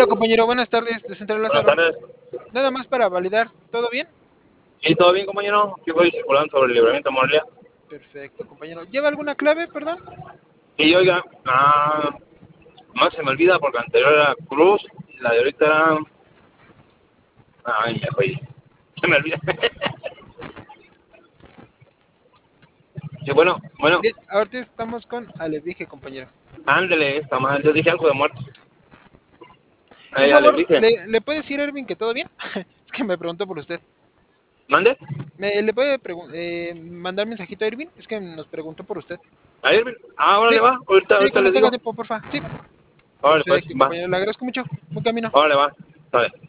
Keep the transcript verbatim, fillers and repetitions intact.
compañero, buenas tardes, de Central Buenas Lázaro. tardes. Nada más para validar, ¿todo bien? Sí, todo bien, compañero. Aquí voy circulando sobre el libramiento de Morelia. Perfecto, compañero. ¿Lleva alguna clave, perdón? Y oiga, ah, más se me olvida porque la anterior era Cruz y la de ahorita era. Ay, ya fue. Se me olvida. Sí, bueno, bueno, Bien, ahorita estamos con Alebrije, compañero. ándele, está mal. Yo dije algo de muertos. Un Ahí ya le favor, dije. ¿le, ¿le puede decir a Ervin que todo bien? Es que me preguntó por usted. ¿Mande? ¿Me, ¿Le puede pregu- eh, mandar mensajito a Ervin? Es que nos preguntó por usted. A Irving. Ah, ahora le Sí, va. Ahorita, sí, ahorita cuando le tenga digo. tiempo, porfa. Sí, Órale, pues, perfecto, va. compañero. Le agradezco mucho. Buen camino. Órale, va. Sale.